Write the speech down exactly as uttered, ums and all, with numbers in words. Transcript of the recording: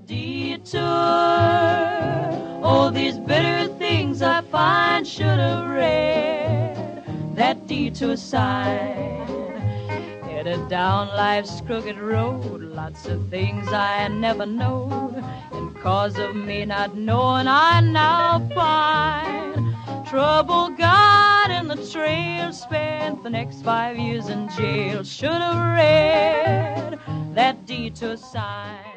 detour. Oh, these bitter things I find, should have read that detour sign. Headed down life's crooked road, lots of things I never knowed, and cause of me not knowing I now find. Trouble got in the trail, spent the next five years in jail. Should have read that detour sign.